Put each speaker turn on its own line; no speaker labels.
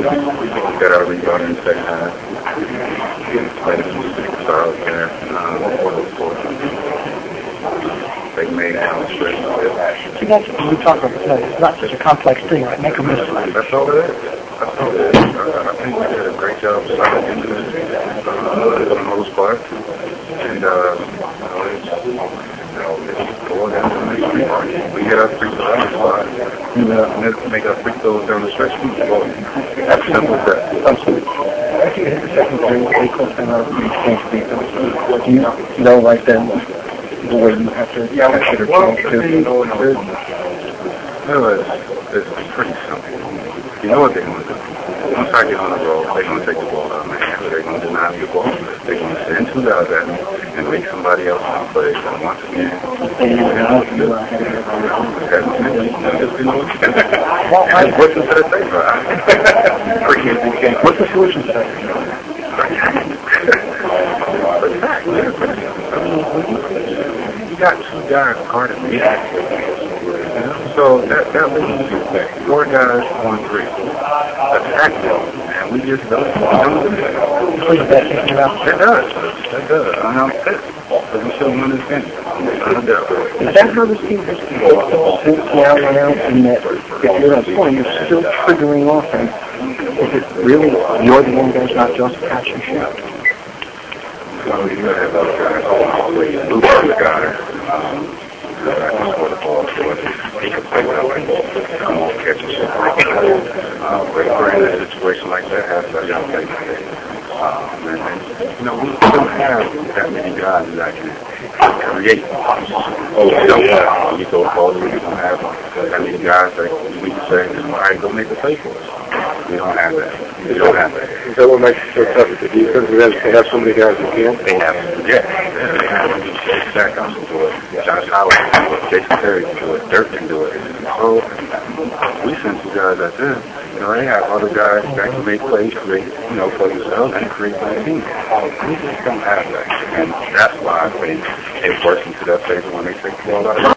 got our rebound in the second half. Played some superstars there. They made out straight.
See, that's what we talk about today. It's not such a complex thing, right? Make a miss.
That's all it is. That's all it is. I think we did a great job starting into this for the most part. And, it's going down to the next free part. We get our free throws on the spot. Make our free throws down the stretch. That's simple as that.
Absolutely. After you hit the second three, they call time out, you change free throws. Do you know right then the way you have to catch it or change to?
No, it's pretty simple. You know what they're going to do. Once I get on the roll, they're going to take the ball out of my hand. They're going to deny me the ball. They're going to send two guys at me and make somebody else play. And once again, what's the third thing,
What's the solution to that?
You got two guys guarding me. So that leaves 4 guys on 3. Attack them. And we just don't do that. That does. I'm pissed. Because we should win this game.
Is that how this team has to go since now and that if you're at a point, you're still triggering offense? Is it really you're the one guy's not just catch and shoot?
Well, you got to have other guys always loop on the guy. I can score the ball for us. He can play without the ball. Come on, catch and shoot. But in a situation like that, has a young play. We don't have that many guys that can create. You go forward, we don't have that many guys that we can say, all right, go make a play for us. We don't have that.
Is that what makes it so tough with the defense? They have so many guys who can?
They have. They have. Zach Johnson do it. Josh Howard can do it. Jason Terry can do it. Dirk can do it. So we send two guys out there. They have other guys that can make plays, create, for themselves and create for the team. We just don't have that. And that's why I think it works into their favor when they take the ball out of